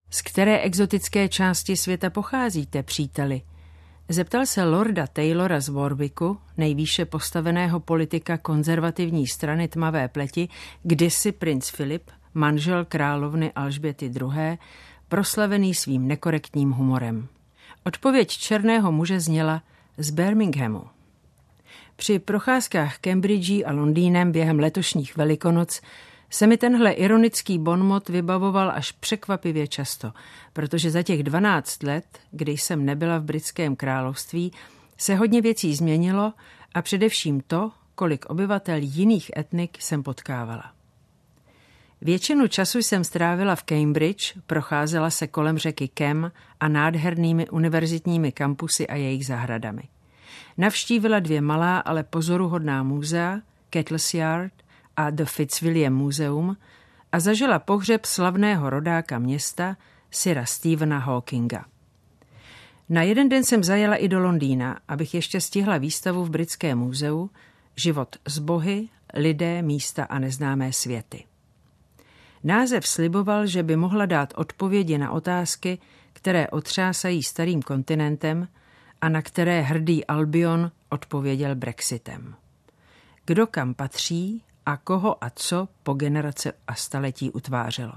Z které exotické části světa pocházíte, příteli? Zeptal se lorda Taylora z Warwicku, nejvýše postaveného politika konzervativní strany tmavé pleti, kdysi princ Filip, manžel královny Alžběty II., proslavený svým nekorektním humorem. Odpověď černého muže zněla z Birminghamu. Při procházkách Cambridge a Londýnem během letošních Velikonoc se mi tenhle ironický bonmot vybavoval až překvapivě často, protože za těch 12 let, kdy jsem nebyla v Britském království, se hodně věcí změnilo a především to, kolik obyvatel jiných etnik jsem potkávala. Většinu času jsem strávila v Cambridge, procházela se kolem řeky Cam a nádhernými univerzitními kampusy a jejich zahradami. Navštívila 2 malá, ale pozoruhodná muzea, Kettle's Yard a The Fitzwilliam Museum, a zažila pohřeb slavného rodáka města Sira Stephena Hawkinga. Na jeden den jsem zajela i do Londýna, abych ještě stihla výstavu v Britském muzeu Život s bohy, lidé, místa a neznámé světy. Název sliboval, že by mohla dát odpovědi na otázky, které otřásají starým kontinentem a na které hrdý Albion odpověděl Brexitem. Kdo kam patří a koho a co po generace a staletí utvářelo.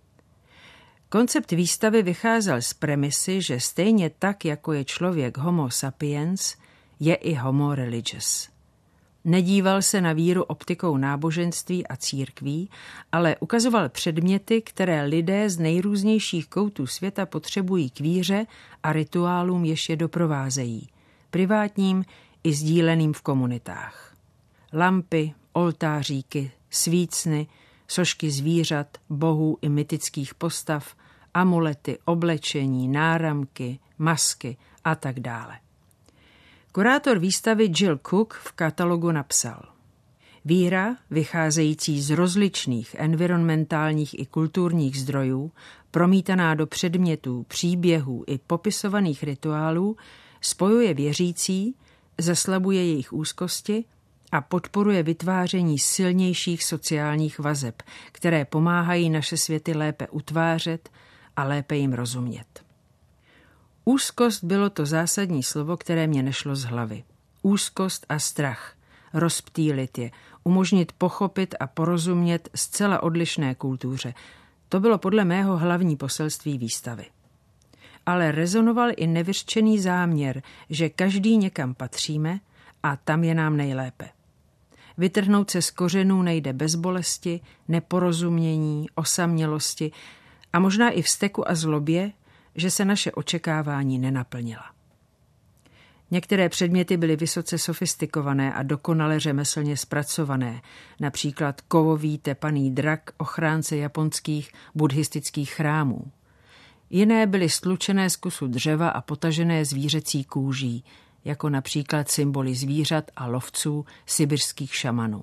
Koncept výstavy vycházel z premisy, že stejně tak, jako je člověk homo sapiens, je i homo religious. Nedíval se na víru optikou náboženství a církví, ale ukazoval předměty, které lidé z nejrůznějších koutů světa potřebují k víře a rituálům, jež je doprovázejí, privátním i sdíleným v komunitách. Lampy, oltáříky, svícny, sošky zvířat, bohů i mytických postav, amulety, oblečení, náramky, masky a tak dále. Kurátor výstavy Jill Cook v katalogu napsal: víra, vycházející z rozličných environmentálních i kulturních zdrojů, promítaná do předmětů, příběhů i popisovaných rituálů, spojuje věřící, zeslabuje jejich úzkosti a podporuje vytváření silnějších sociálních vazeb, které pomáhají naše světy lépe utvářet a lépe jim rozumět. Úzkost bylo to zásadní slovo, které mě nešlo z hlavy. Úzkost a strach. Rozptýlit je, umožnit pochopit a porozumět zcela odlišné kultuře. To bylo podle mého hlavní poselství výstavy. Ale rezonoval i nevyřčený záměr, že každý někam patříme a tam je nám nejlépe. Vytrhnout se z kořenů nejde bez bolesti, neporozumění, osamělosti a možná i vzteku a zlobě, že se naše očekávání nenaplnila. Některé předměty byly vysoce sofistikované a dokonale řemeslně zpracované, například kovový tepaný drak, ochránce japonských buddhistických chrámů. Jiné byly stlučené z kusu dřeva a potažené zvířecí kůží, jako například symboly zvířat a lovců sibirských šamanů.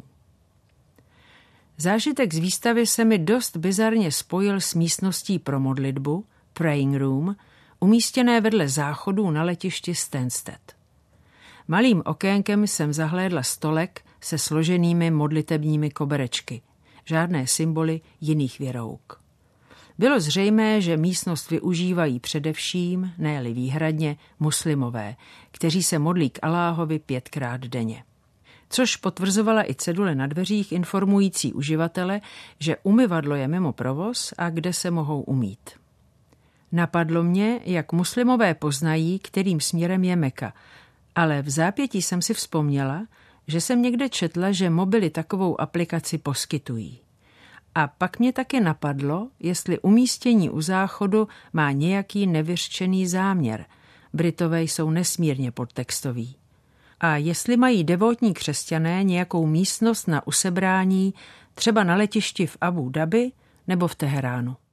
Zážitek z výstavy se mi dost bizarně spojil s místností pro modlitbu, praying room, umístěné vedle záchodů na letišti Stansted. Malým okénkem jsem zahlédla stolek se složenými modlitebními koberečky, žádné symboly jiných věrouk. Bylo zřejmé, že místnost využívají především, ne-li výhradně, muslimové, kteří se modlí k Aláhovi 5krát denně. Což potvrzovala i cedule na dveřích informující uživatele, že umyvadlo je mimo provoz a kde se mohou umýt. Napadlo mě, jak muslimové poznají, kterým směrem je Meka, ale v zápětí jsem si vzpomněla, že jsem někde četla, že mobily takovou aplikaci poskytují. A pak mě taky napadlo, jestli umístění u záchodu má nějaký nevyřčený záměr. Britové jsou nesmírně podtextoví. A jestli mají devotní křesťané nějakou místnost na usebrání, třeba na letišti v Abu Dhabi nebo v Teheránu.